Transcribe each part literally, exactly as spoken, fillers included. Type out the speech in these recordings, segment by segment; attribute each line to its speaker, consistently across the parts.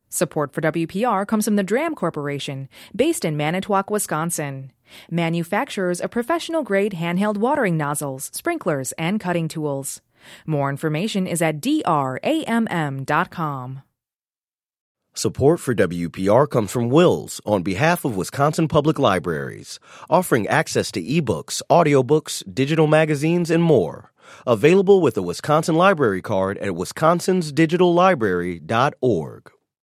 Speaker 1: Support for W P R comes from the Dram Corporation, based in Manitowoc, Wisconsin. Manufacturers of professional-grade handheld watering nozzles, sprinklers, and cutting tools. More information is at d r a m m dot com.
Speaker 2: Support for W P R comes from Wills on behalf of Wisconsin Public Libraries, offering access to ebooks, audiobooks, digital magazines, and more. Available with a Wisconsin Library Card at wisconsins digital library dot org.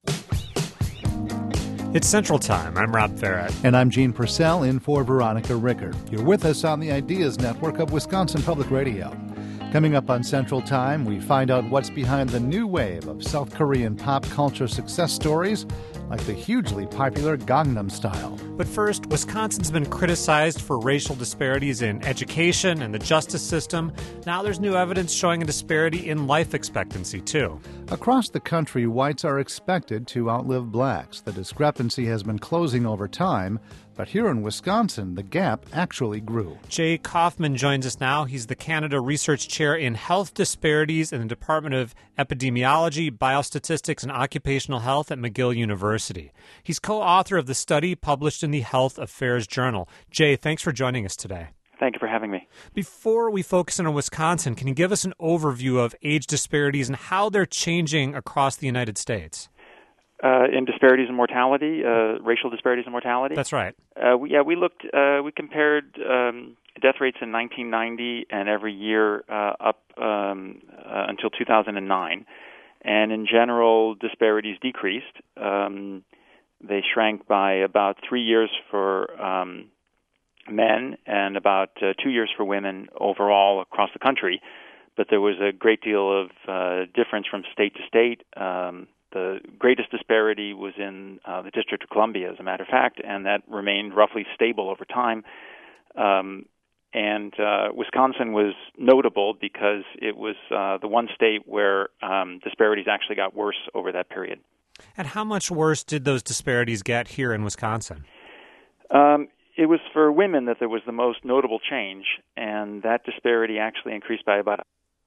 Speaker 3: It's Central Time. I'm Rob Farrett.
Speaker 4: And I'm Gene Purcell in for Veronica Rickard. You're with us on the Ideas Network of Wisconsin Public Radio. Coming up on Central Time, we find out what's behind the new wave of South Korean pop culture success stories, like the hugely popular Gangnam Style.
Speaker 3: But first, Wisconsin's been criticized for racial disparities in education and the justice system. Now there's new evidence showing a disparity in life expectancy, too.
Speaker 4: Across the country, whites are expected to outlive blacks. The discrepancy has been closing over time, but here in Wisconsin, the gap actually grew.
Speaker 3: Jay Kaufman joins us now. He's the Canada Research Chair in Health Disparities in the Department of Epidemiology, Biostatistics, and Occupational Health at McGill University. He's co-author of the study published in the Health Affairs Journal. Jay, thanks for joining us today.
Speaker 5: Thank you for having me.
Speaker 3: Before we focus in on Wisconsin, can you give us an overview of age disparities and how they're changing across the United States?
Speaker 5: Uh, in disparities in mortality, uh, racial disparities in mortality?
Speaker 3: That's right.
Speaker 5: Uh, we, yeah, we looked, uh, we compared um, death rates in nineteen ninety and every year uh, up um, uh, until two thousand nine. And in general, disparities decreased. Um, they shrank by about three years for um, men and about uh, two years for women overall across the country. But there was a great deal of uh, difference from state to state. Um, The greatest disparity was in uh, the District of Columbia, as a matter of fact, and that remained roughly stable over time. Um, and uh, Wisconsin was notable because it was uh, the one state where um, disparities actually got worse over that period.
Speaker 3: And how much worse did those disparities get here in Wisconsin?
Speaker 5: Um, it was for women that there was the most notable change, and that disparity actually increased by about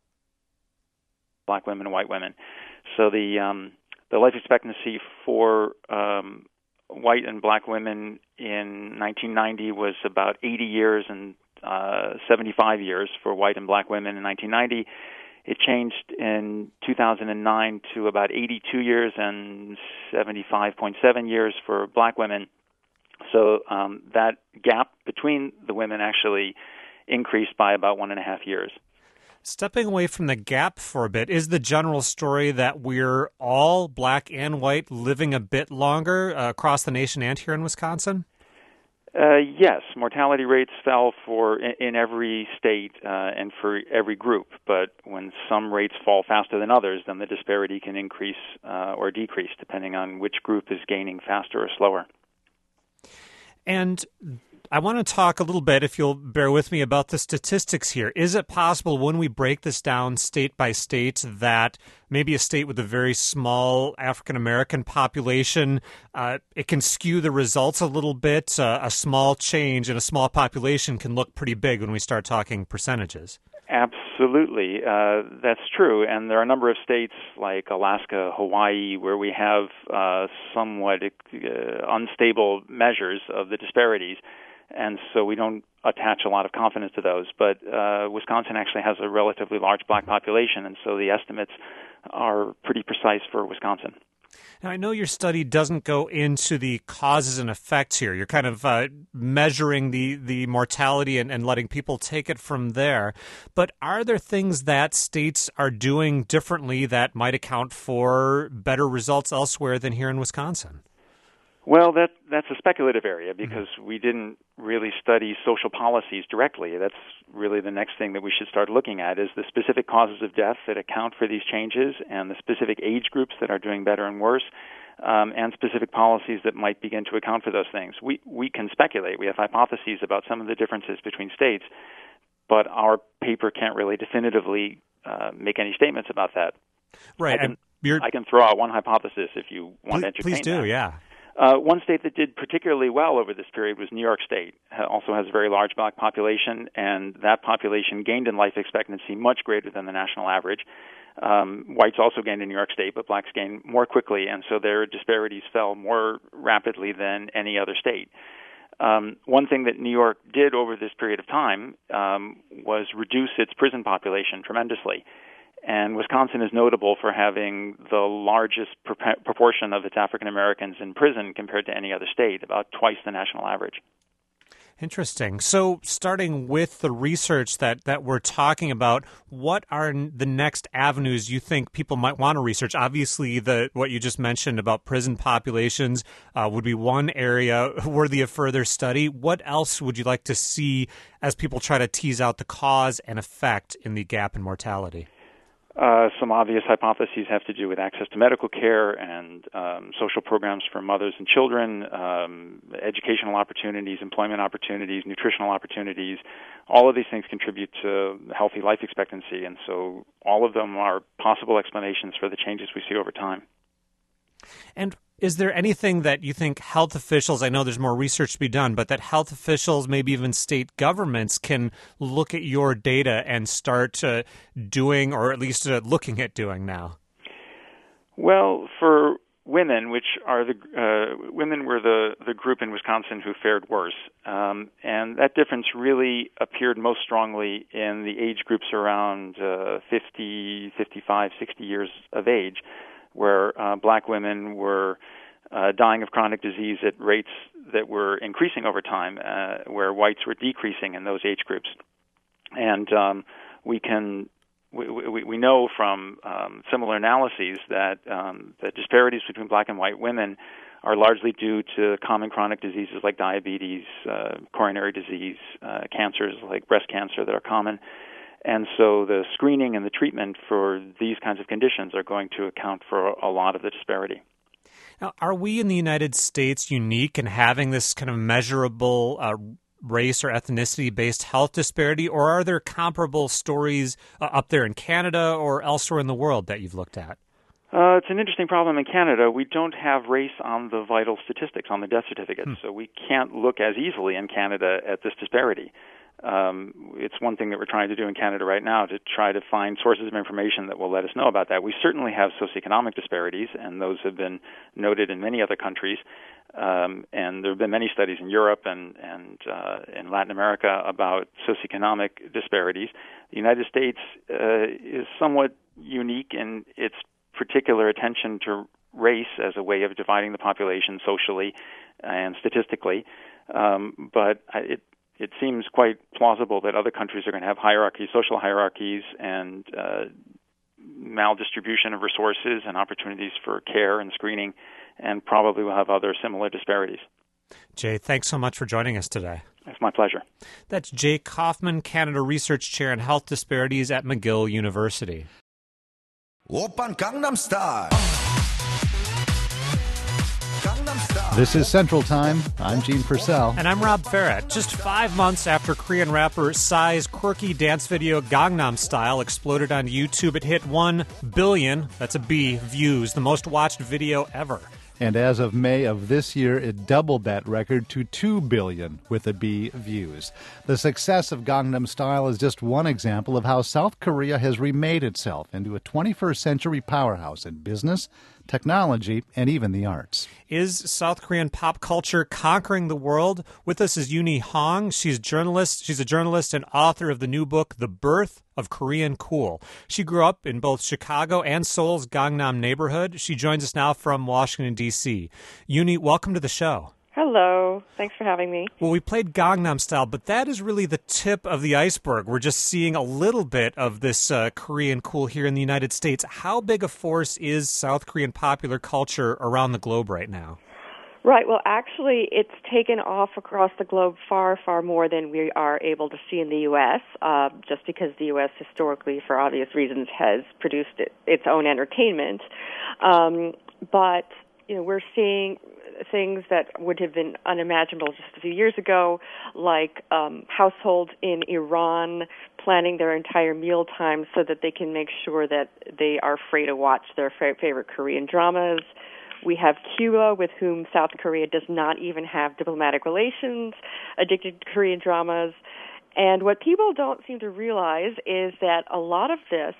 Speaker 5: black women and white women. So the um, The life expectancy for um, white and black women in nineteen ninety was about eighty years and uh, seventy-five years for white and black women in nineteen ninety. It changed in two thousand nine to about eighty-two years and seventy-five point seven years for black women. So um, that gap between the women actually increased by about one and a half years.
Speaker 3: Stepping away from the gap for a bit, is the general story that we're all, black and white, living a bit longer uh, across the nation and here in Wisconsin?
Speaker 5: Uh, yes, mortality rates fell for in, in every state uh, and for every group. But when some rates fall faster than others, then the disparity can increase uh, or decrease depending on which group is gaining faster or slower.
Speaker 3: And I want to talk a little bit, if you'll bear with me, about the statistics here. Is it possible when we break this down state by state that maybe a state with a very small African-American population, uh, it can skew the results a little bit? Uh, a small change in a small population can look pretty big when we start talking percentages.
Speaker 5: Absolutely. Uh, that's true. And there are a number of states like Alaska, Hawaii, where we have uh, somewhat uh, unstable measures of the disparities. And so we don't attach a lot of confidence to those. But uh, Wisconsin actually has a relatively large black population, and so the estimates are pretty precise for Wisconsin.
Speaker 3: Now, I know your study doesn't go into the causes and effects here. You're kind of uh, measuring the, the mortality and, and letting people take it from there. But are there things that states are doing differently that might account for better results elsewhere than here in Wisconsin?
Speaker 5: Well, that that's a speculative area because mm-hmm. we didn't really study social policies directly. That's really the next thing that we should start looking at is the specific causes of death that account for these changes and the specific age groups that are doing better and worse, um, and specific policies that might begin to account for those things. We we can speculate. We have hypotheses about some of the differences between states, but our paper can't really definitively uh, make any statements about that.
Speaker 3: Right.
Speaker 5: I can,
Speaker 3: you're...
Speaker 5: I can throw out one hypothesis if you want
Speaker 3: please,
Speaker 5: to entertain
Speaker 3: Please do,
Speaker 5: that.
Speaker 3: yeah.
Speaker 5: Uh, one state that did particularly well over this period was New York State. It also has a very large black population, and that population gained in life expectancy much greater than the national average. Um, whites also gained in New York State, but blacks gained more quickly, and so their disparities fell more rapidly than any other state. Um, one thing that New York did over this period of time um, was reduce its prison population tremendously. And Wisconsin is notable for having the largest pro- proportion of its African Americans in prison compared to any other state, about twice the national average.
Speaker 3: Interesting. So starting with the research that, that we're talking about, what are the next avenues you think people might want to research? Obviously, the what you just mentioned about prison populations uh, would be one area worthy of further study. What else would you like to see as people try to tease out the cause and effect in the gap in mortality?
Speaker 5: Uh, some obvious hypotheses have to do with access to medical care and um, social programs for mothers and children, um, educational opportunities, employment opportunities, nutritional opportunities. All of these things contribute to healthy life expectancy, and so all of them are possible explanations for the changes we see over time.
Speaker 3: And is there anything that you think health officials, I know there's more research to be done, but that health officials, maybe even state governments, can look at your data and start uh, doing, or at least uh, looking at doing now?
Speaker 5: Well, for women, which are the uh, women were the, the group in Wisconsin who fared worse, um, and that difference really appeared most strongly in the age groups around uh, fifty, fifty-five, sixty years of age, where uh, black women were uh, dying of chronic disease at rates that were increasing over time, uh, where whites were decreasing in those age groups. And um, we can we, we, we know from um, similar analyses that um, the disparities between black and white women are largely due to common chronic diseases like diabetes, uh, coronary disease, uh, cancers like breast cancer that are common. And so the screening and the treatment for these kinds of conditions are going to account for a lot of the disparity.
Speaker 3: Now, are we in the United States unique in having this kind of measurable uh, race or ethnicity-based health disparity, or are there comparable stories uh, up there in Canada or elsewhere in the world that you've looked at?
Speaker 5: Uh, it's an interesting problem in Canada. We don't have race on the vital statistics, on the death certificates, hmm. so we can't look as easily in Canada at this disparity. Um, it's one thing that we're trying to do in Canada right now to try to find sources of information that will let us know about that. We certainly have socioeconomic disparities, and those have been noted in many other countries. Um, and there have been many studies in Europe and, and uh, in Latin America about socioeconomic disparities. The United States uh, is somewhat unique in its particular attention to race as a way of dividing the population socially and statistically. Um, but it It seems quite plausible that other countries are going to have hierarchies, social hierarchies, and uh, maldistribution of resources and opportunities for care and screening, and probably will have other similar disparities.
Speaker 3: Jay, thanks so much for joining us today.
Speaker 5: It's my pleasure.
Speaker 3: That's Jay Kaufman, Canada Research Chair in Health Disparities at McGill University.
Speaker 6: Oppan Gangnam Style.
Speaker 4: This is Central Time. I'm Gene Purcell.
Speaker 3: And I'm Rob Farrett. Just five months after Korean rapper Psy's quirky dance video Gangnam Style exploded on YouTube, it hit one billion, that's a B, views, the most watched video ever.
Speaker 4: And as of May of this year, it doubled that record to two billion with a B views. The success of Gangnam Style is just one example of how South Korea has remade itself into a twenty-first century powerhouse in business, technology, and even the arts.
Speaker 3: Is South Korean pop culture conquering the world? With us is Yoonhee Hong. She's a journalist. She's a journalist and author of the new book, The Birth of Korean Cool. She grew up in both Chicago and Seoul's Gangnam neighborhood. She joins us now from Washington, D C. Yoonhee, welcome to the show.
Speaker 7: Hello. Thanks for having me.
Speaker 3: Well, we played Gangnam Style, but that is really the tip of the iceberg. We're just seeing a little bit of this uh, Korean cool here in the United States. How big a force is South Korean popular culture around the globe right now?
Speaker 7: Right. Well, actually, it's taken off across the globe far, far more than we are able to see in the U S, uh, just because the U S historically, for obvious reasons, has produced it, its own entertainment. Um, but, you know, we're seeing things that would have been unimaginable just a few years ago, like um, households in Iran planning their entire meal time so that they can make sure that they are free to watch their fa- favorite Korean dramas. We have Cuba, with whom South Korea does not even have diplomatic relations, addicted to Korean dramas. And what people don't seem to realize is that a lot of this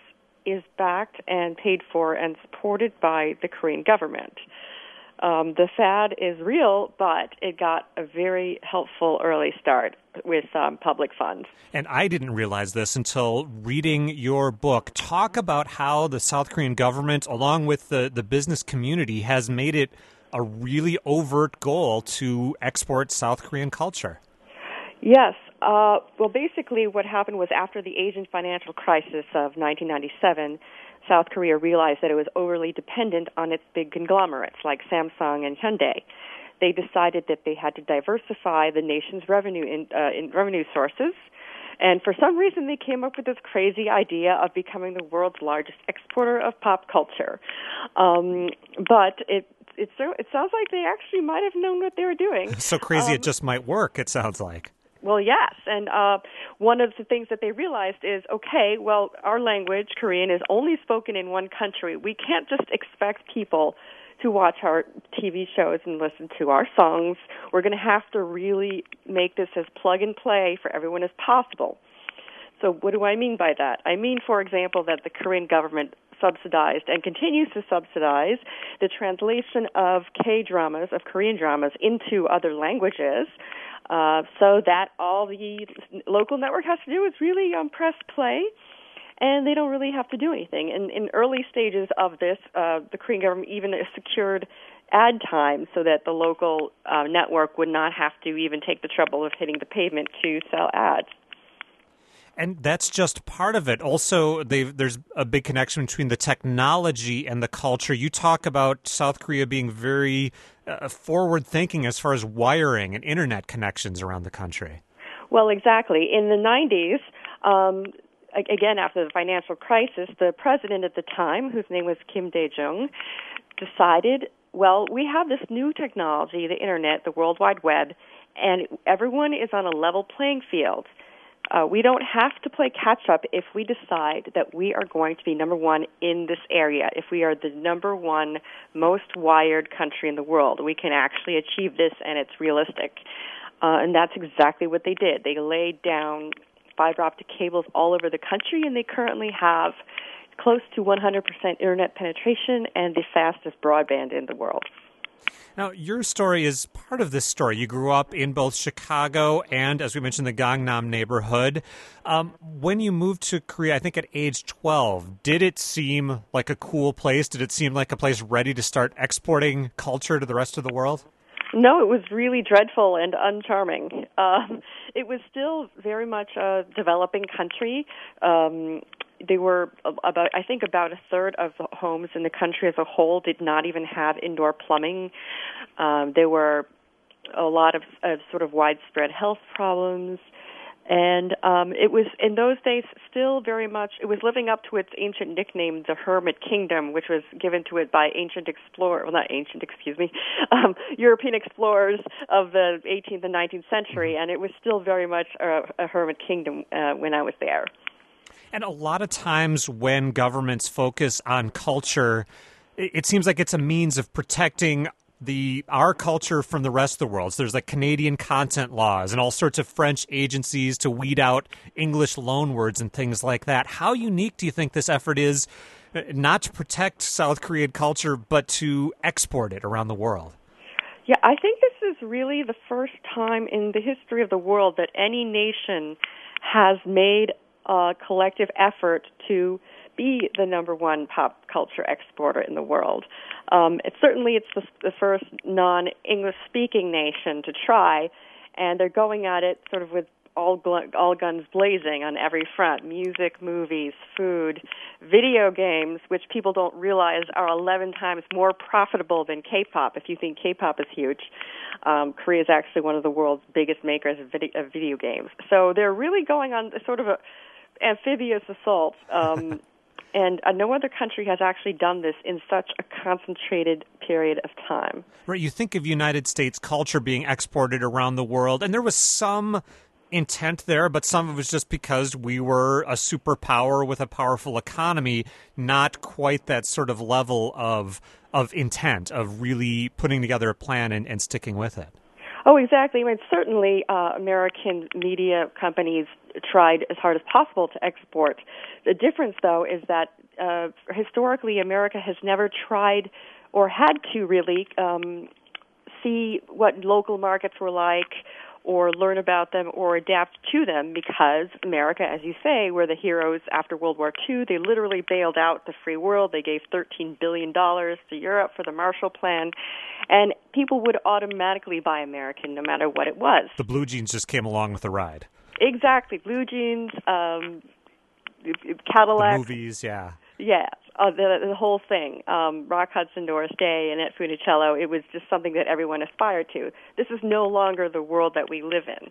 Speaker 7: is backed and paid for and supported by the Korean government. Um, the fad is real, but it got a very helpful early start with um, public funds.
Speaker 3: And I didn't realize this until reading your book. Talk about how the South Korean government, along with the, the business community, has made it a really overt goal to export South Korean culture.
Speaker 7: Yes. Uh, well, basically what happened was after the Asian financial crisis of nineteen ninety-seven, South Korea realized that it was overly dependent on its big conglomerates like Samsung and Hyundai. They decided that they had to diversify the nation's revenue in, uh, in revenue sources, and for some reason they came up with this crazy idea of becoming the world's largest exporter of pop culture. Um, but it it so it sounds like they actually might have known what they were doing.
Speaker 3: So crazy
Speaker 7: um,
Speaker 3: it just might work, it sounds like.
Speaker 7: Well, yes, and uh, one of the things that they realized is, okay, well, our language, Korean, is only spoken in one country. We can't just expect people to watch our T V shows and listen to our songs. We're going to have to really make this as plug and play for everyone as possible. So what do I mean by that? I mean, for example, that the Korean government subsidized and continues to subsidize the translation of K-dramas, of Korean dramas, into other languages, uh, so that all the local network has to do is really um, press play, and they don't really have to do anything. In, in early stages of this, uh, the Korean government even secured ad time so that the local uh, network would not have to even take the trouble of hitting the pavement to sell ads.
Speaker 3: And that's just part of it. Also, there's a big connection between the technology and the culture. You talk about South Korea being very uh, forward-thinking as far as wiring and internet connections around the country.
Speaker 7: Well, exactly. In the nineties, um, again, after the financial crisis, the president at the time, whose name was Kim Dae-jung, decided, well, we have this new technology, the internet, the World Wide Web, and everyone is on a level playing field. Uh, we don't have to play catch-up if we decide that we are going to be number one in this area. If we are the number one most wired country in the world, we can actually achieve this, and it's realistic. Uh, and that's exactly what they did. They laid down fiber optic cables all over the country, and they currently have close to one hundred percent internet penetration and the fastest broadband in the world.
Speaker 3: Now, your story is part of this story. You grew up in both Chicago and, as we mentioned, the Gangnam neighborhood. Um, when you moved to Korea, I think at age twelve, did it seem like a cool place? Did it seem like a place ready to start exporting culture to the rest of the world?
Speaker 7: No, it was really dreadful and uncharming. Um, it was still very much a developing country. Um, They were about, I think about a third of the homes in the country as a whole did not even have indoor plumbing. Um, there were a lot of, of sort of widespread health problems. And um, it was, in those days, still very much, it was living up to its ancient nickname, the Hermit Kingdom, which was given to it by ancient explorers, well, not ancient, excuse me, um, European explorers of the eighteenth and nineteenth century. And it was still very much a, a Hermit Kingdom uh, when I was there.
Speaker 3: And a lot of times when governments focus on culture, it seems like it's a means of protecting the our culture from the rest of the world. So there's like Canadian content laws and all sorts of French agencies to weed out English loanwords and things like that. How unique do you think this effort is, not to protect South Korean culture, but to export it around the world?
Speaker 7: Yeah, I think this is really the first time in the history of the world that any nation has made a collective effort to be the number one pop culture exporter in the world. Um, it, certainly it's the, the first non-English-speaking nation to try, and they're going at it sort of with all, gl- all guns blazing on every front: music, movies, food, video games, which people don't realize are eleven times more profitable than K-pop. If you think K-pop is huge, um, Korea is actually one of the world's biggest makers of video, of video games. So they're really going on sort of a amphibious assault, um, and uh, no other country has actually done this in such a concentrated period of time.
Speaker 3: Right, you think of United States culture being exported around the world, and there was some intent there, but some of it was just because we were a superpower with a powerful economy, not quite that sort of level of of intent, of really putting together a plan and, and sticking with it.
Speaker 7: Oh, exactly. I mean, certainly uh, American media companies tried as hard as possible to export. The difference, though, is that uh, historically America has never tried or had to really um, see what local markets were like or learn about them or adapt to them, because America, as you say, were the heroes after World War Two. They literally bailed out the free world. They gave thirteen billion dollars to Europe for the Marshall Plan, and people would automatically buy American no matter what it was.
Speaker 3: The blue jeans just came along with the ride.
Speaker 7: Exactly. Blue jeans, um, Cadillac.
Speaker 3: The movies, yeah.
Speaker 7: Yeah, uh, the, the whole thing. Um, Rock Hudson, Doris Day, Annette Funicello, it was just something that everyone aspired to. This is no longer the world that we live in.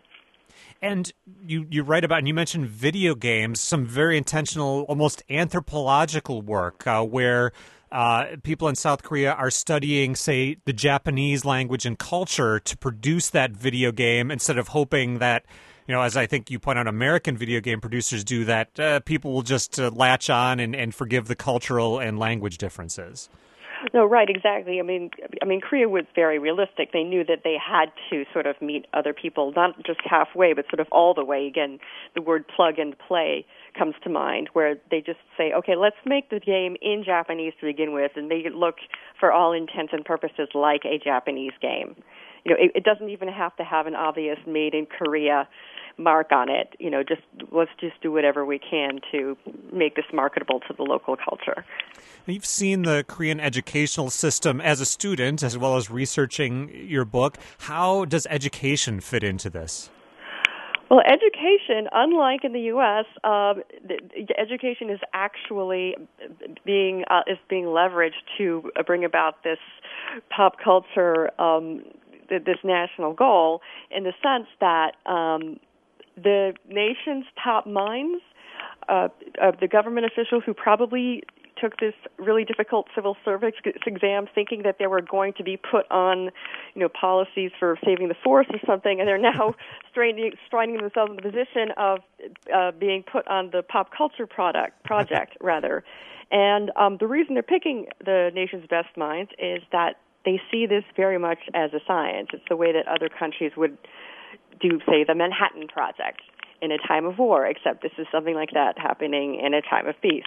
Speaker 3: And you, you write about, and you mentioned video games, some very intentional, almost anthropological work uh, where uh, people in South Korea are studying, say, the Japanese language and culture to produce that video game instead of hoping that, you know, as I think you point out, American video game producers do, that uh, people will just uh, latch on and, and forgive the cultural and language differences.
Speaker 7: No, right, exactly. I mean, I mean, Korea was very realistic. They knew that they had to sort of meet other people, not just halfway, but sort of all the way. Again, the word plug and play comes to mind, where they just say, okay, let's make the game in Japanese to begin with, and make it look, for all intents and purposes, like a Japanese game. You know, it, it doesn't even have to have an obvious made in Korea mark on it. You know, just let's just do whatever we can to make this marketable to the local culture.
Speaker 3: You've seen the Korean educational system as a student, as well as researching your book. How does education fit into this?
Speaker 7: Well, education, unlike in the U S, um, the, the education is actually being uh, is being leveraged to bring about this pop culture, um, this national goal, in the sense that um, the nation's top minds, uh, of the government officials who probably took this really difficult civil service exam thinking that they were going to be put on, you know, policies for saving the forest or something, and they're now straining, straining themselves in the position of uh, being put on the pop culture product project, rather. And um, the reason they're picking the nation's best minds is that they see this very much as a science. It's the way that other countries would do, say, the Manhattan Project in a time of war, except this is something like that happening in a time of peace.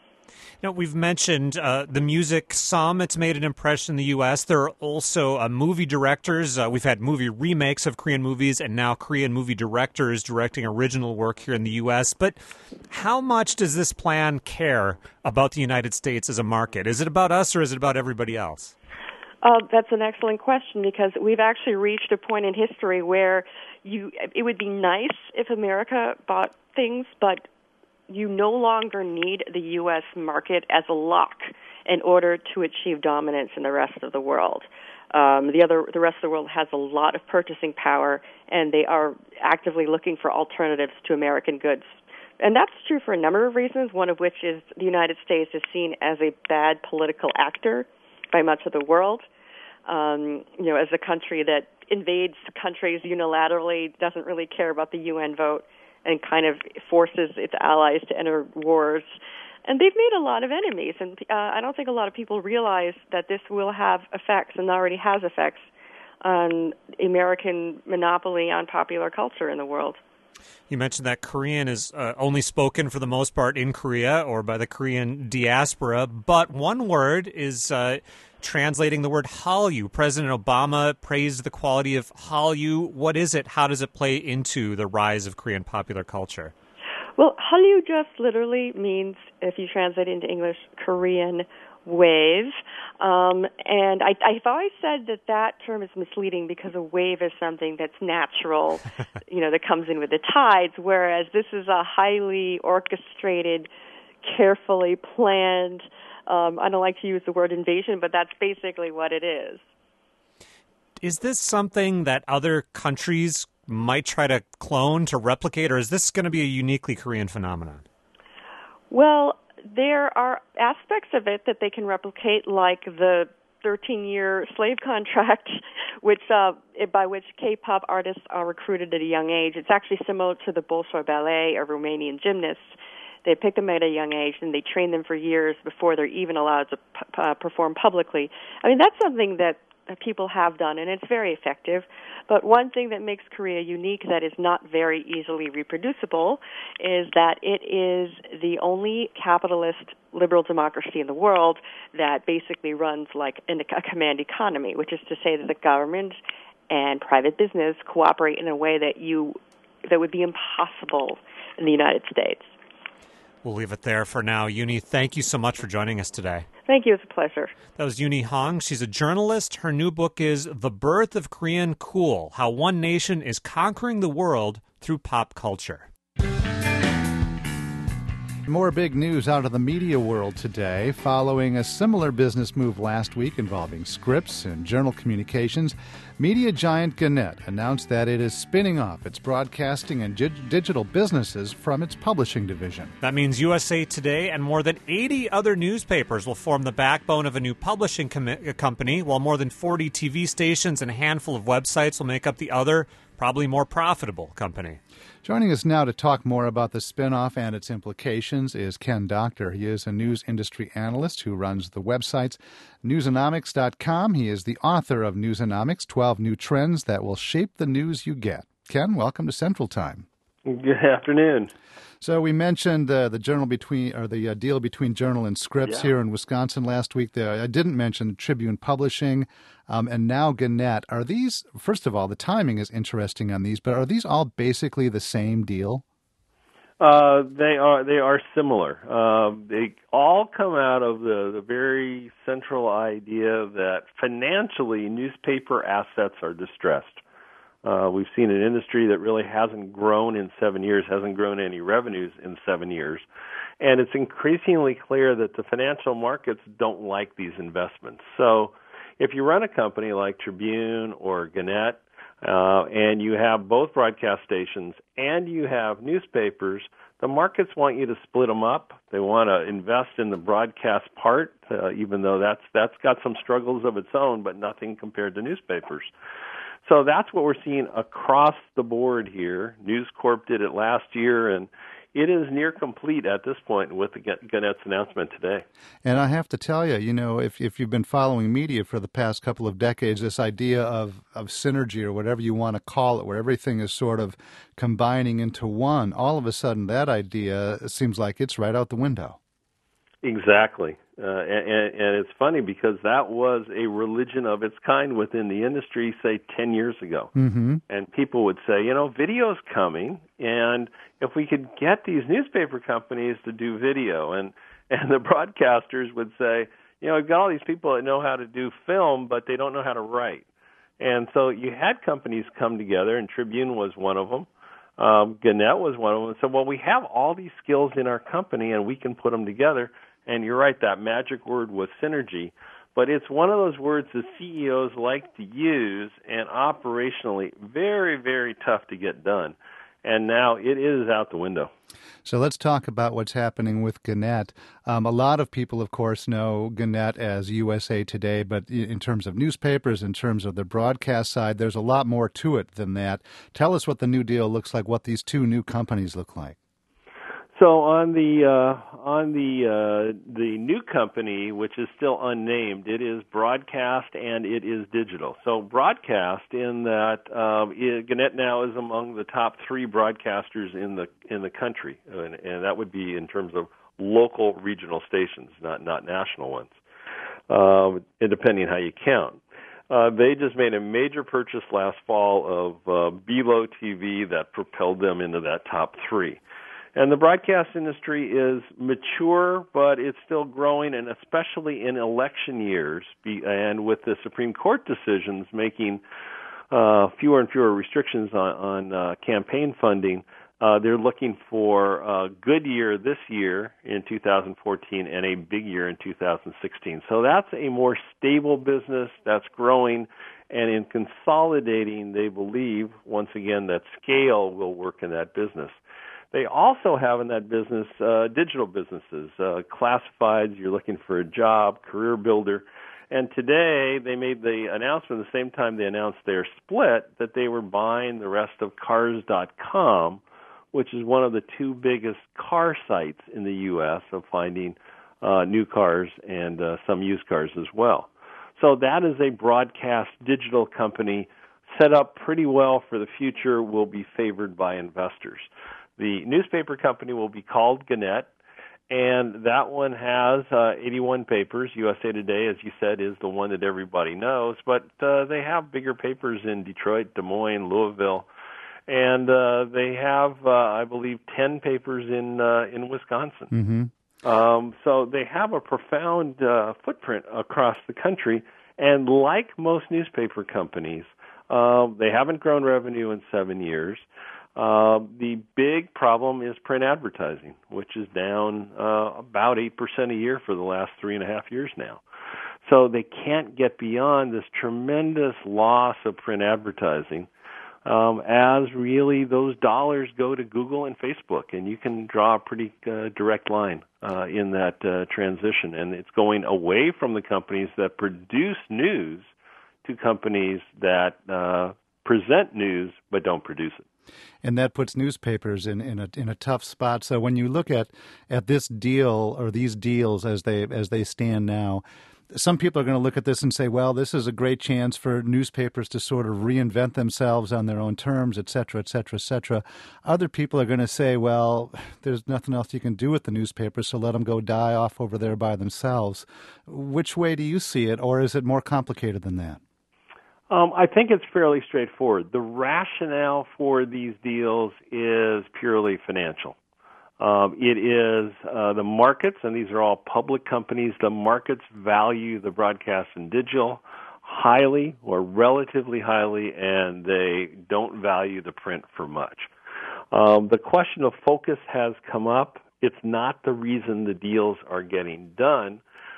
Speaker 3: Now, we've mentioned uh, the music. Some, it's made an impression in the U S. There are also uh, movie directors. Uh, we've had movie remakes of Korean movies, and now Korean movie directors directing original work here in the U S. But how much does this plan care about the United States as a market? Is it about us, or is it about everybody else?
Speaker 7: Uh, that's an excellent question, because we've actually reached a point in history where you it would be nice if America bought things, but you no longer need the U S market as a lock in order to achieve dominance in the rest of the world. Um, the other, the rest of the world has a lot of purchasing power, and they are actively looking for alternatives to American goods. And that's true for a number of reasons, one of which is the United States is seen as a bad political actor by much of the world. Um, you know, as a country that invades countries unilaterally, doesn't really care about the U N vote, and kind of forces its allies to enter wars. And they've made a lot of enemies, and uh, I don't think a lot of people realize that this will have effects, and already has effects, on American monopoly on popular culture in the world.
Speaker 3: You mentioned that Korean is uh, only spoken for the most part in Korea or by the Korean diaspora, but one word is uh, translating the word Hallyu. President Obama praised the quality of Hallyu. What is it? How does it play into the rise of Korean popular culture?
Speaker 7: Well, Hallyu just literally means, if you translate it into English, Korean wave. Um, and I, I've always said that that term is misleading, because a wave is something that's natural, you know, that comes in with the tides, whereas this is a highly orchestrated, carefully planned, um, I don't like to use the word invasion, but that's basically what it is.
Speaker 3: Is this something that other countries might try to clone, to replicate, or is this going to be a uniquely Korean phenomenon?
Speaker 7: Well, there are aspects of it that they can replicate, like the thirteen-year slave contract, which uh, by which K-pop artists are recruited at a young age. It's actually similar to the Bolshoi Ballet of Romanian gymnasts. They pick them at a young age, and they train them for years before they're even allowed to p- uh, perform publicly. I mean, that's something that uh, people have done, and it's very effective. But one thing that makes Korea unique that is not very easily reproducible is that it is the only capitalist liberal democracy in the world that basically runs like in a command economy, which is to say that the government and private business cooperate in a way that you that would be impossible in the United States.
Speaker 3: We'll leave it there for now. Uni, thank you so much for joining us today.
Speaker 7: Thank you. It's a pleasure.
Speaker 3: That was Uni Hong. She's a journalist. Her new book is The Birth of Korean Cool, How One Nation is Conquering the World Through Pop Culture.
Speaker 4: More big news out of the media world today. Following a similar business move last week involving Scripps and Journal Communications, media giant Gannett announced that it is spinning off its broadcasting and dig- digital businesses from its publishing division.
Speaker 3: That means U S A Today and more than eighty other newspapers will form the backbone of a new publishing com- company, while more than forty T V stations and a handful of websites will make up the other, probably more profitable company.
Speaker 4: Joining us now to talk more about the spinoff and its implications is Ken Doctor. He is a news industry analyst who runs the websites newsonomics dot com. He is the author of Newsonomics, twelve New Trends That Will Shape the News You Get. Ken, welcome to Central Time.
Speaker 8: Good afternoon.
Speaker 4: So we mentioned uh, the journal between, or the uh, deal between Journal and Scripps yeah. here in Wisconsin last week. The, I didn't mention Tribune Publishing um, and now Gannett. Are these, first of all, the timing is interesting on these, but are these all basically the same deal?
Speaker 8: Uh, they are. They are similar. Uh, they all come out of the, the very central idea that financially newspaper assets are distressed. Uh, we've seen an industry that really hasn't grown in seven years, hasn't grown any revenues in seven years. And it's increasingly clear that the financial markets don't like these investments. So if you run a company like Tribune or Gannett, uh, and you have both broadcast stations and you have newspapers, the markets want you to split them up. They want to invest in the broadcast part, uh, even though that's that's got some struggles of its own, but nothing compared to newspapers. So that's what we're seeing across the board here. News Corp did it last year, and it is near complete at this point with the Gannett's announcement today.
Speaker 4: And I have to tell you, you know, if if you've been following media for the past couple of decades, this idea of, of synergy or whatever you want to call it, where everything is sort of combining into one, all of a sudden that idea seems like it's right out the window.
Speaker 8: Exactly. Uh, and, and it's funny because that was a religion of its kind within the industry, say, ten years ago.
Speaker 4: Mm-hmm.
Speaker 8: And people would say, you know, video's coming, and if we could get these newspaper companies to do video, and, and the broadcasters would say, you know, we've got all these people that know how to do film, but they don't know how to write. And so you had companies come together, and Tribune was one of them. Um, Gannett was one of them. So, well, we have all these skills in our company, and we can put them together. And you're right, that magic word was synergy. But it's one of those words that C E Os like to use, and operationally very, very tough to get done. And now it is out the window.
Speaker 4: So let's talk about what's happening with Gannett. Um, a lot of people, of course, know Gannett as U S A Today, but in terms of newspapers, in terms of the broadcast side, there's a lot more to it than that. Tell us what the new deal looks like, what these two new companies look like.
Speaker 8: So on the uh, on the uh, the new company, which is still unnamed, it is broadcast and it is digital. So broadcast, in that um, it, Gannett now is among the top three broadcasters in the in the country, and, and that would be in terms of local regional stations, not not national ones, um, depending how you count. Uh, they just made a major purchase last fall of uh, Belo T V that propelled them into that top three. And the broadcast industry is mature, but it's still growing, and especially in election years, and with the Supreme Court decisions making uh, fewer and fewer restrictions on, on uh, campaign funding, uh, they're looking for a good year this year in two thousand fourteen and a big year in two thousand sixteen. So that's a more stable business that's growing, and in consolidating, they believe, once again, that scale will work in that business. They also have in that business uh, digital businesses, uh, classifieds, you're looking for a job, career builder. And today they made the announcement, the same time they announced their split, that they were buying the rest of cars dot com, which is one of the two biggest car sites in the U S of finding uh, new cars and uh, some used cars as well. So that is a broadcast digital company set up pretty well for the future, will be favored by investors. The newspaper company will be called Gannett, and that one has uh, eighty-one papers. U S A Today, as you said, is the one that everybody knows, but uh, they have bigger papers in Detroit, Des Moines, Louisville, and uh, they have, uh, I believe, ten papers in uh, in Wisconsin.
Speaker 4: Mm-hmm.
Speaker 8: Um, so they have a profound uh, footprint across the country, and like most newspaper companies, uh, they haven't grown revenue in seven years. Uh, the big problem is print advertising, which is down uh, about eight percent a year for the last three and a half years now. So they can't get beyond this tremendous loss of print advertising, um, as really those dollars go to Google and Facebook, and you can draw a pretty uh, direct line uh, in that uh, transition. And it's going away from the companies that produce news to companies that uh, present news but don't produce it.
Speaker 4: And that puts newspapers in, in a in a tough spot. So when you look at, at this deal or these deals as they as they stand now, some people are going to look at this and say, well, this is a great chance for newspapers to sort of reinvent themselves on their own terms, et cetera, et cetera, et cetera. Other people are going to say, well, there's nothing else you can do with the newspapers, so let them go die off over there by themselves. Which way do you see it, or is it more complicated than that?
Speaker 8: Um, I think it's fairly straightforward. The rationale for these deals is purely financial. Um, it is uh, the markets, and these are all public companies, the markets value the broadcast and digital highly or relatively highly, and they don't value the print for much. Um, the question of focus has come up. It's not the reason the deals are getting done.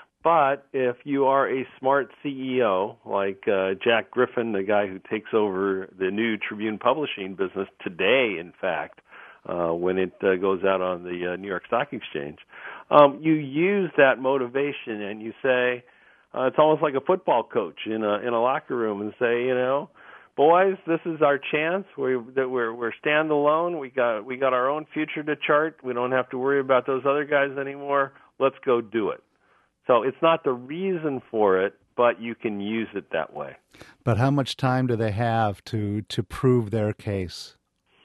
Speaker 8: But if you are a smart C E O, like uh, Jack Griffin, the guy who takes over the new Tribune publishing business today, in fact, uh, when it uh, goes out on the uh, New York Stock Exchange, um, you use that motivation and you say, uh, it's almost like a football coach in a in a locker room, and say, you know, boys, this is our chance. We that we're we're standalone. We got we got our own future to chart. We don't have to worry about those other guys anymore. Let's go do it. So it's not the reason for it, but you can use it that way.
Speaker 4: But how much time do they have to, to prove their case?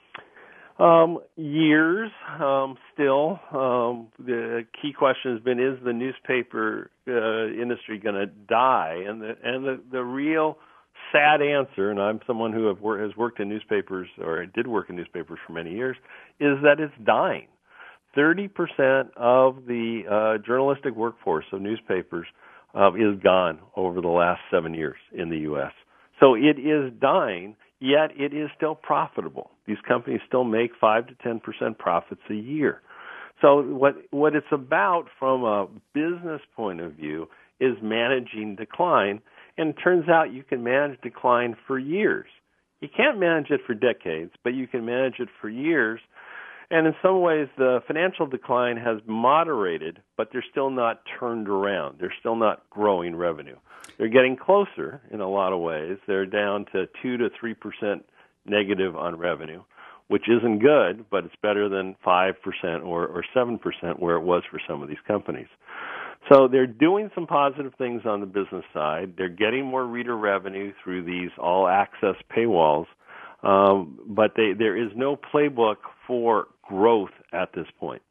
Speaker 8: Um, years, um, still. Um, the key question has been, is the newspaper uh, industry going to die? And the and the, the real sad answer, and I'm someone who have wor- has worked in newspapers, or did work in newspapers for many years, is that it's dying. thirty percent of the uh, journalistic workforce of newspapers uh, is gone over the last seven years in the U S. So it is dying, yet it is still profitable. These companies still make five to ten percent profits a year. So what what it's about from a business point of view is managing decline, and it turns out you can manage decline for years. You can't manage it for decades, but you can manage it for years. And in some ways, the financial decline has moderated, but they're still not turned around. They're still not growing revenue. They're getting closer in a lot of ways. They're down to two to three percent negative on revenue, which isn't good, but it's better than five percent or, or seven percent where it was for some of these companies. So they're doing some positive things on the business side. They're getting more reader revenue through these all-access paywalls. Um, but they, there is no playbook for growth at this point.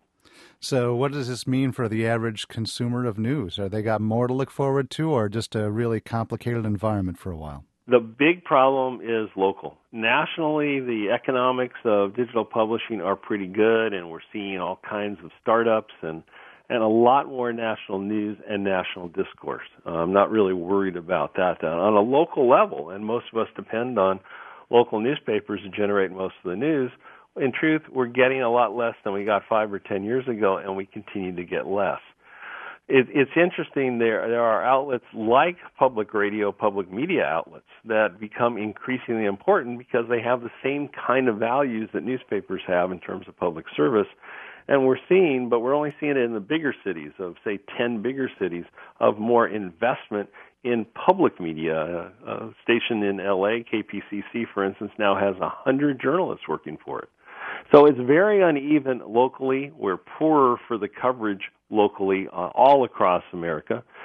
Speaker 4: So what does this mean for the average consumer of news? Are they got more to look forward to, or just a really complicated environment for a while?
Speaker 8: The big problem is local. Nationally, the economics of digital publishing are pretty good, and we're seeing all kinds of startups and, and a lot more national news and national discourse. Uh, I'm not really worried about that. On a local level, and most of us depend on local newspapers to generate most of the news, in truth, we're getting a lot less than we got five or ten years ago, and we continue to get less. It, it's interesting, there there are outlets like public radio, public media outlets that become increasingly important because they have the same kind of values that newspapers have in terms of public service. And we're seeing, but we're only seeing it in the bigger cities, of say ten bigger cities, of more investment in public media. A, a station in L A, K P C C, for instance, now has one hundred journalists working for it. So it's very uneven locally. We're poorer for the coverage locally uh, all across America.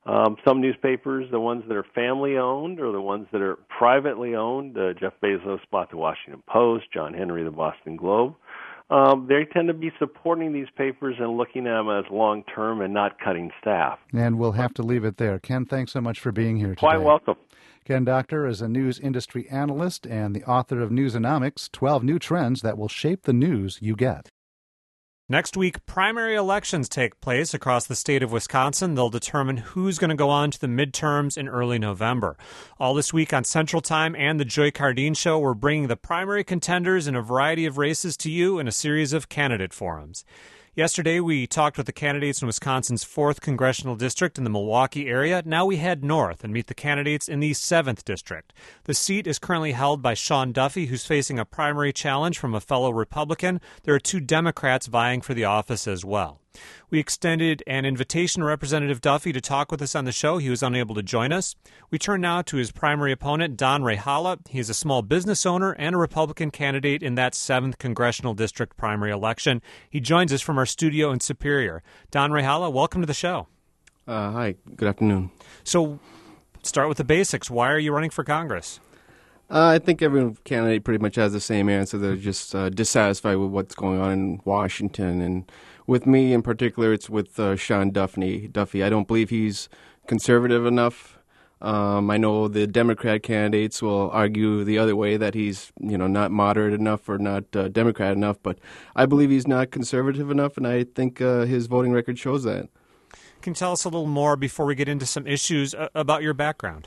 Speaker 8: Um, some newspapers, the ones that are family-owned or the ones that are privately owned, uh, Jeff Bezos bought the Washington Post, John Henry the Boston Globe, um, they tend to be supporting these papers and looking at them as long-term and not cutting staff.
Speaker 4: And we'll have to leave it there. Ken, thanks so much for being here today.
Speaker 8: Quite welcome.
Speaker 4: Ken Doctor is a news industry analyst and the author of Newsonomics, twelve New Trends That Will Shape the News You Get.
Speaker 3: Next week, primary elections take place across the state of Wisconsin. They'll determine who's going to go on to the midterms in early November. All this week on Central Time and the Joy Cardine Show, we're bringing the primary contenders in a variety of races to you in a series of candidate forums. Yesterday, we talked with the candidates in Wisconsin's fourth Congressional District in the Milwaukee area. Now we head north and meet the candidates in the seventh District. The seat is currently held by Sean Duffy, who's facing a primary challenge from a fellow Republican. There are two Democrats vying for the office as well. We extended an invitation to Representative Duffy to talk with us on the show. He was unable to join us. We turn now to his primary opponent, Don Raihala. He is a small business owner and a Republican candidate in that seventh Congressional District primary election. He joins us from our studio in Superior. Don Raihala, welcome to the show.
Speaker 9: Uh, hi, good afternoon.
Speaker 3: So, start with the basics. Why are you running for Congress?
Speaker 9: Uh, I think every candidate pretty much has the same answer. They're just uh, dissatisfied with what's going on in Washington. And with me in particular, it's with uh, Sean Duffy. Duffy. I don't believe he's conservative enough. Um, I know the Democrat candidates will argue the other way, that he's, you know, not moderate enough or not uh, Democrat enough. But I believe he's not conservative enough, and I think uh, his voting record shows that.
Speaker 3: Can you tell us a little more before we get into some issues uh, about your background?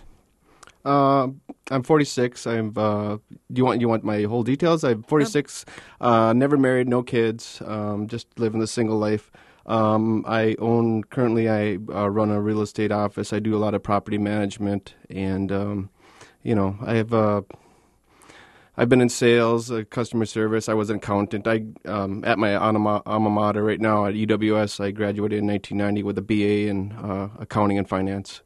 Speaker 9: Uh, I'm forty-six. I'm. Uh, you want you want my whole details? I'm forty-six. Uh, never married, no kids. Um, just living the single life. Um, I own currently. I uh, run a real estate office. I do a lot of property management, and um, you know, I have. Uh, I've been in sales, uh, customer service. I was an accountant. I um, at my alma, alma mater right now at U W S. I graduated in nineteen ninety with a B A in uh, accounting and finance.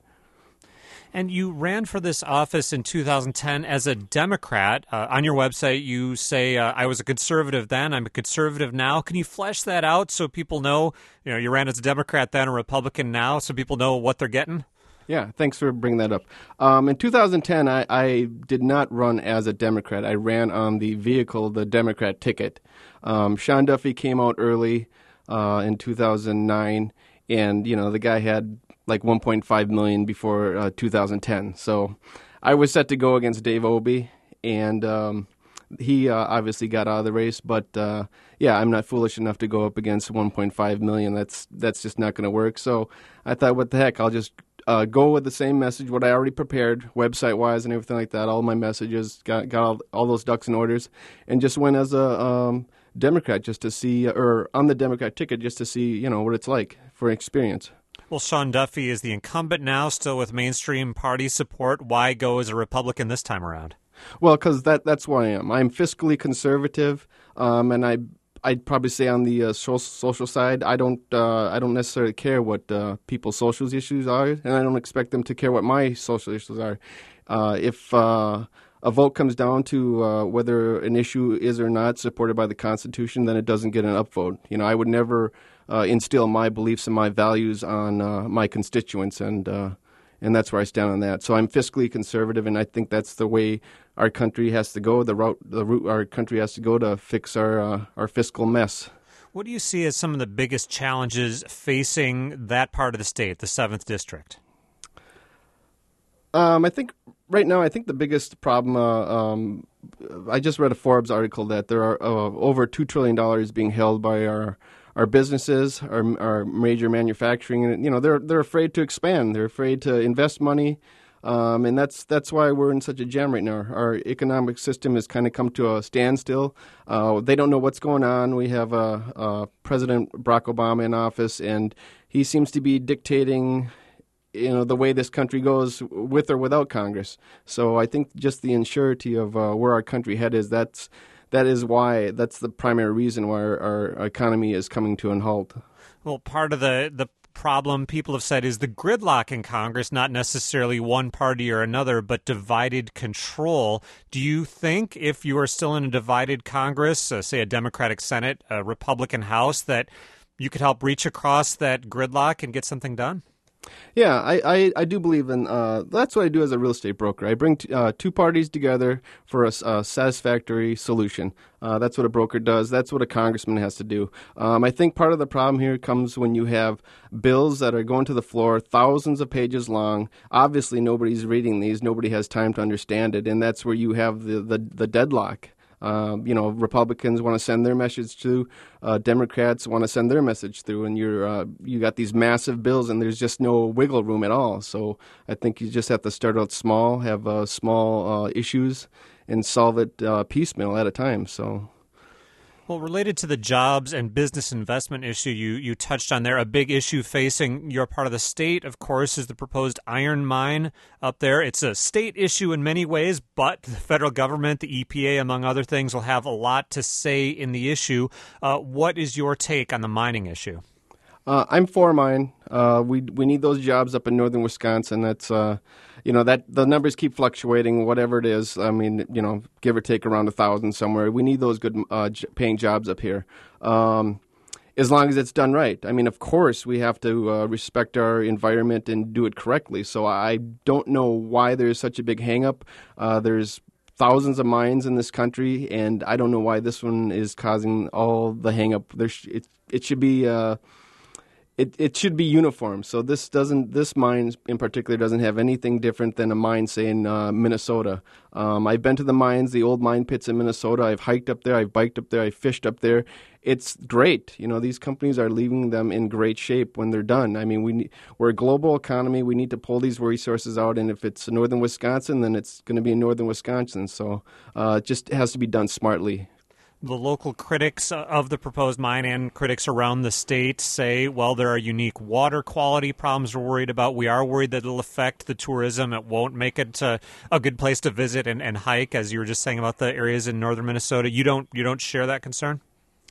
Speaker 3: And you ran for this office in two thousand ten as a Democrat. Uh, on your website, you say, uh, I was a conservative then, I'm a conservative now. Can you flesh that out so people know, you know, you ran as a Democrat then, a Republican now, so people know what they're getting?
Speaker 9: Yeah, thanks for bringing that up. Um, in two thousand ten, I, I did not run as a Democrat. I ran on the vehicle, the Democrat ticket. Um, Sean Duffy came out early uh, in two thousand nine, and, you know, the guy had like one point five million before uh, two thousand ten. So I was set to go against Dave Obey, and um, he uh, obviously got out of the race. But uh, yeah, I'm not foolish enough to go up against one point five million. That's that's just not going to work. So I thought, what the heck? I'll just uh, go with the same message, what I already prepared, website-wise and everything like that. All my messages, got got all, all those ducks in orders, and just went as a um, Democrat just to see, or on the Democrat ticket just to see, you know, what it's like for experience.
Speaker 3: Well, Sean Duffy is the incumbent now, still with mainstream party support. Why go as a Republican this time around?
Speaker 9: Well, because that, that's who I am. I'm fiscally conservative, um, and I, I'd probably say on the uh, social, social side, I don't uh, I don't necessarily care what uh, people's social issues are, and I don't expect them to care what my social issues are. Uh, if uh, a vote comes down to uh, whether an issue is or not supported by the Constitution, then it doesn't get an upvote. You know, I would never Uh, instill my beliefs and my values on uh, my constituents, and uh, and that's where I stand on that. So I'm fiscally conservative, and I think that's the way our country has to go, the route the route our country has to go to fix our uh, our fiscal mess.
Speaker 3: What do you see as some of the biggest challenges facing that part of the state, the seventh District?
Speaker 9: Um, I think right now, I think the biggest problem, uh, um, I just read a Forbes article that there are uh, over two trillion dollars being held by our our businesses, our, our major manufacturing, and, you know, they're they're afraid to expand. They're afraid to invest money, um, and that's that's why we're in such a jam right now. Our economic system has kind of come to a standstill. Uh, they don't know what's going on. We have uh, uh, President Barack Obama in office, and he seems to be dictating, you know, the way this country goes with or without Congress. So I think just the insurity of uh, where our country head is, that's That is why, that's the primary reason why our, our economy is coming to an halt.
Speaker 3: Well, part of the, the problem people have said is the gridlock in Congress, not necessarily one party or another, but divided control. Do you think if you are still in a divided Congress, uh, say a Democratic Senate, a Republican House, that you could help reach across that gridlock and get something done?
Speaker 9: Yeah, I, I, I do believe in, uh, that's what I do as a real estate broker. I bring t- uh, two parties together for a, s- a satisfactory solution. Uh, that's what a broker does. That's what a congressman has to do. Um, I think part of the problem here comes when you have bills that are going to the floor, thousands of pages long. Obviously, nobody's reading these. Nobody has time to understand it, and that's where you have the, the, the deadlock. Um, you know, Republicans want to send their message through, uh, Democrats want to send their message through, and you're uh, you got these massive bills, and there's just no wiggle room at all. So I think you just have to start out small, have uh, small uh, issues, and solve it uh, piecemeal at a time. So.
Speaker 3: Well, related to the jobs and business investment issue you, you touched on there, a big issue facing your part of the state, of course, is the proposed iron mine up there. It's a state issue in many ways, but the federal government, the E P A, among other things, will have a lot to say in the issue. Uh, what is your take on the mining issue?
Speaker 9: Uh, I'm for mine. Uh, we we need those jobs up in northern Wisconsin. That's uh, you know that the numbers keep fluctuating. Whatever it is, I mean, you know, give or take around a thousand somewhere. We need those good uh, j- paying jobs up here. Um, as long as it's done right. I mean, of course, we have to uh, respect our environment and do it correctly. So I don't know why there's such a big hang-up. Uh, there's thousands of mines in this country, and I don't know why this one is causing all the hang-up. There sh- it, it should be... Uh, It it should be uniform. So this doesn't this mine in particular doesn't have anything different than a mine, say, in uh, Minnesota. Um, I've been to the mines, the old mine pits in Minnesota. I've hiked up there. I've biked up there. I've fished up there. It's great. You know, these companies are leaving them in great shape when they're done. I mean, we need, we're a global economy. We need to pull these resources out. And if it's northern Wisconsin, then it's going to be in northern Wisconsin. So uh, it just has to be done smartly.
Speaker 3: The local critics of the proposed mine and critics around the state say, well, there are unique water quality problems we're worried about. We are worried that it'll affect the tourism. It won't make it uh, a good place to visit and, and hike, as you were just saying about the areas in northern Minnesota. You don't you don't share that concern?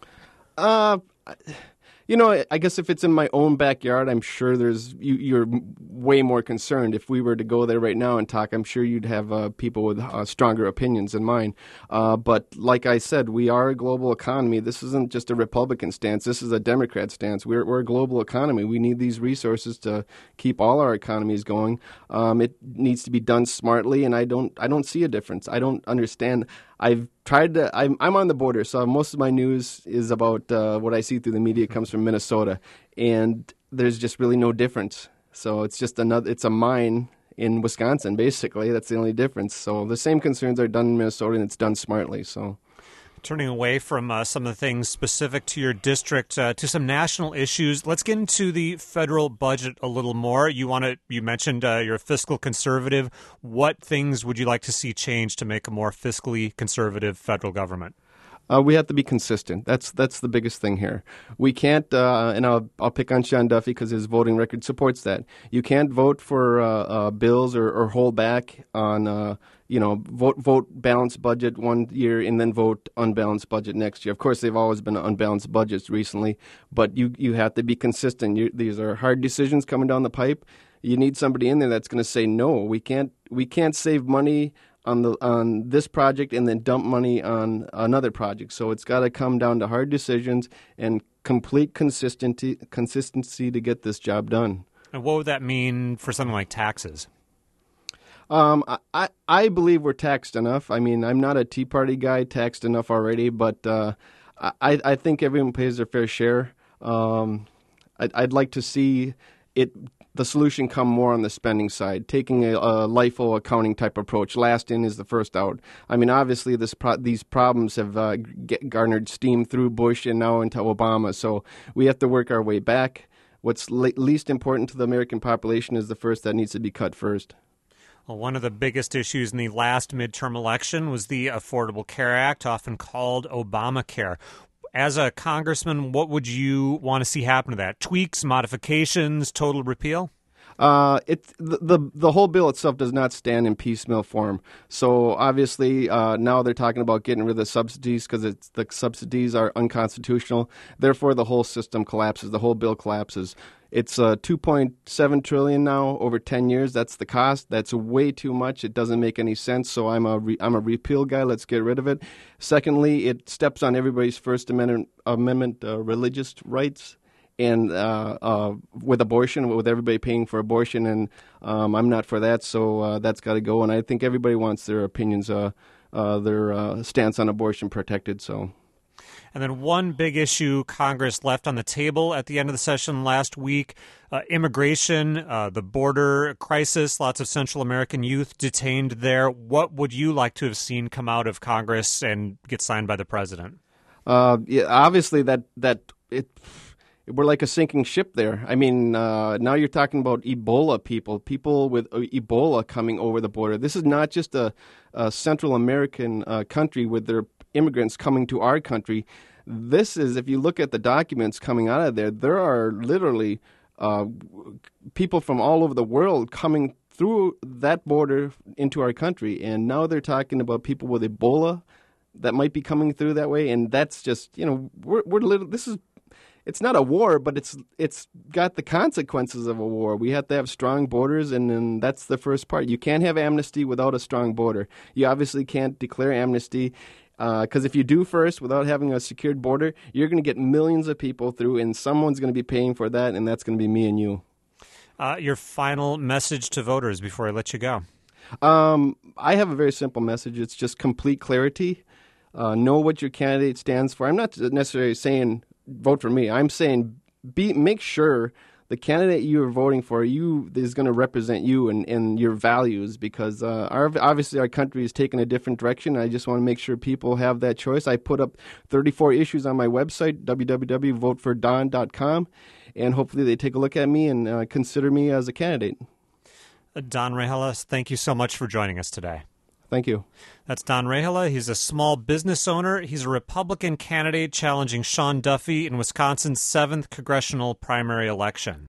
Speaker 9: Uh, you know, I guess if it's in my own backyard, I'm sure there's you, you're way more concerned. If we were to go there right now and talk, I'm sure you'd have uh, people with uh, stronger opinions than mine. Uh, but like I said, we are a global economy. This isn't just a Republican stance. This is a Democrat stance. We're, we're a global economy. We need these resources to keep all our economies going. Um, it needs to be done smartly, and I don't I don't see a difference. I don't understand. I've tried to, I'm, I'm on the border, so most of my news is about uh, what I see through the media comes from Minnesota, and there's just really no difference. So it's just another, it's a mine in Wisconsin, basically. That's the only difference. So the same concerns are done in Minnesota, and it's done smartly, so.
Speaker 3: Turning away from uh, some of the things specific to your district uh, to some national issues, let's get into the federal budget a little more. You want to? You mentioned uh, you're a fiscal conservative. What things would you like to see change to make a more fiscally conservative federal government?
Speaker 9: Uh, we have to be consistent. That's that's the biggest thing here. We can't, uh, and I'll I'll pick on Sean Duffy because his voting record supports that. You can't vote for uh, uh, bills or, or hold back on, uh, you know, vote vote balanced budget one year and then vote unbalanced budget next year. Of course, they've always been unbalanced budgets recently, but you you have to be consistent. You, these are hard decisions coming down the pipe. You need somebody in there that's going to say no. We can't we can't save money on the on this project and then dump money on another project. So it's got to come down to hard decisions and complete consistency consistency to get this job done.
Speaker 3: And what would that mean for something like taxes?
Speaker 9: Um, I I believe we're taxed enough. I mean, I'm not a Tea Party guy, taxed enough already, but uh, I I think everyone pays their fair share. Um, I'd, I'd like to see it. The solution come more on the spending side, taking a, a LIFO accounting type approach. Last in is the first out. I mean, obviously, this pro- these problems have uh, get garnered steam through Bush and now into Obama. So we have to work our way back. What's le- least important to the American population is the first that needs to be cut first.
Speaker 3: Well, one of the biggest issues in the last midterm election was the Affordable Care Act, often called Obamacare. As a congressman, what would you want to see happen to that? Tweaks, modifications, total repeal?
Speaker 9: Uh, it the, the the whole bill itself does not stand in piecemeal form. So obviously uh, now they're talking about getting rid of the subsidies because the subsidies are unconstitutional. Therefore, the whole system collapses. The whole bill collapses. It's uh, two point seven trillion dollars now over ten years. That's the cost. That's way too much. It doesn't make any sense. So I'm a re- I'm a repeal guy. Let's get rid of it. Secondly, it steps on everybody's First Amendment Amendment uh, religious rights. and uh, uh, with abortion, with everybody paying for abortion, and um, I'm not for that, so uh, that's got to go. And I think everybody wants their opinions, uh, uh, their uh, stance on abortion protected. So.
Speaker 3: And then one big issue Congress left on the table at the end of the session last week, uh, immigration, uh, the border crisis, lots of Central American youth detained there. What would you like to have seen come out of Congress and get signed by the president? Uh,
Speaker 9: yeah, obviously, that that it we're like a sinking ship there. I mean, uh, now you're talking about Ebola people, people with Ebola coming over the border. This is not just a, a Central American uh, country with their immigrants coming to our country. This is, if you look at the documents coming out of there, there are literally uh, people from all over the world coming through that border into our country. And now they're talking about people with Ebola that might be coming through that way. And that's just, you know, we're, we're little, this is, it's not a war, but it's it's got the consequences of a war. We have to have strong borders, and then that's the first part. You can't have amnesty without a strong border. You obviously can't declare amnesty, because uh, if you do first without having a secured border, you're going to get millions of people through, and someone's going to be paying for that, and that's going to be me and you.
Speaker 3: Uh, your final message to voters before I let you go.
Speaker 9: Um, I have a very simple message. It's just complete clarity. Uh, know what your candidate stands for. I'm not necessarily saying vote for me. I'm saying be make sure the candidate you are voting for you is going to represent you and, and your values, because uh, our, obviously our country is taking a different direction. I just want to make sure people have that choice. I put up thirty-four issues on my website, w w w dot vote for don dot com, and hopefully they take a look at me and uh, consider me as a candidate.
Speaker 3: Don Rehula, thank you so much for joining us today.
Speaker 9: Thank you.
Speaker 3: That's Don Rehula. He's a small business owner. He's a Republican candidate challenging Sean Duffy in Wisconsin's seventh congressional primary election.